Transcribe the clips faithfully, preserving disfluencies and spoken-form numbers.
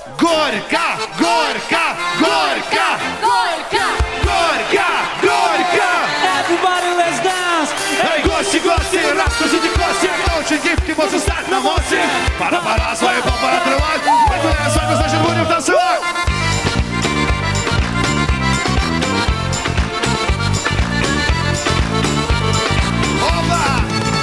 Горько, горько, горько, Горько! горько, горько. Everybody, let's dance! Эй, гости, гости, раскусите кости. Кто очень гибкий, может стать на мосте. Пора, пора свои попы отрывать. Мы гуляем с вами, значит, будем танцевать. Опа!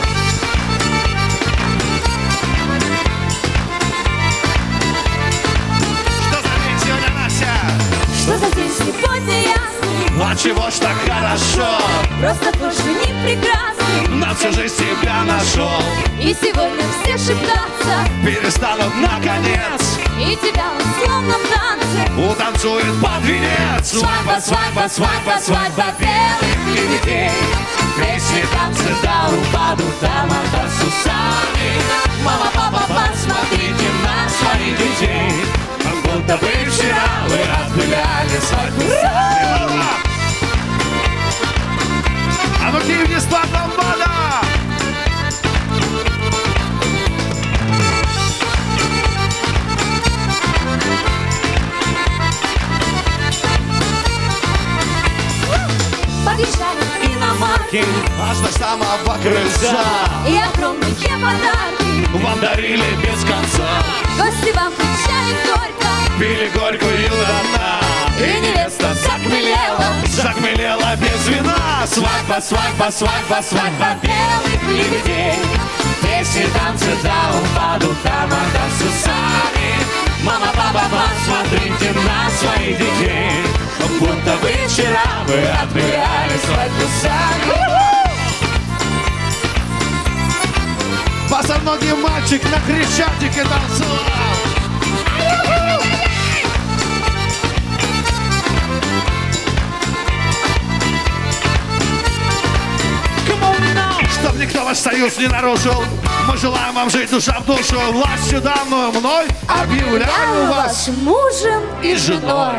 Что за день сегодня, Настя? Что за день сегодня ясный? А чего ж так хорошо? Просто тоже не прекрасный. На всю жизнь тебя нашел. И сегодня все шептаться, Перестанут наконец. и тебя он словно в танце. Утанцует под венец. Свадьба, свадьба, свадьба, свадьба белых лебедей. Песни, танцы до упаду, тамада с усами. Мама, папа, посмотрите на своих детей. Как будто бы вчера вы отгуляли свадьбу сами. А ну кинь вниз под ламбада. Подъезжали иномарки Аж до самого крыльца. и огромные подарки. Вам дарили без конца. Гости вам кричали горько, Пили горькую до дна. и невеста захмелела. Захмелела без вина. Свадьба, свадьба, свадьба, свадьба белых лебедей. Песни, танцы до упаду, тамада с усами. Мама, папа, посмотрите на своих детей. Будто бы вчера вы отгуляли свадьбу сами. Босоногий мальчик на Хрещатике танцевал. Чтоб никто ваш союз не нарушил, мы желаем вам жить душа в душу. Властью данную мной объявляю вас вашим мужем и женой.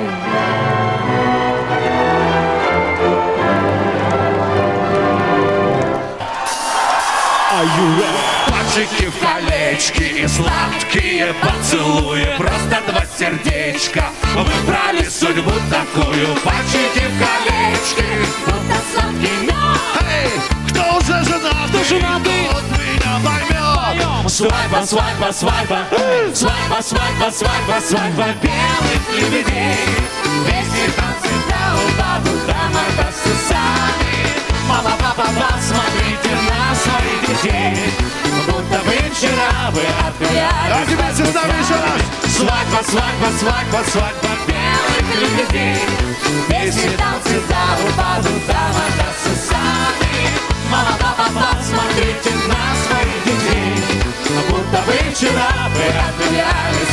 Пальчики в колечки и сладкие поцелуи. Просто два сердечка выбрали судьбу такую. Пальчики в колечки, Будто сладкий мед. эй, кто уже женат, Кто женатый? тот меня поймет. Свадьба, свадьба, свадьба, Свадьба, свадьба, свадьба, свадьба белых лебедей. Песни, танцы до упаду, тамада с усами. Мама, папа, посмотрите на своих детей. Будто бы вчера вы отгуляли. А теперь с нами еще раз. Свадьба, свадьба, свадьба, свадьба белых лебедей. Песни, танцы до упаду, тамада с усами. Мама, папа, посмотрите на своих детей. Будто бы вчера вы отгуляли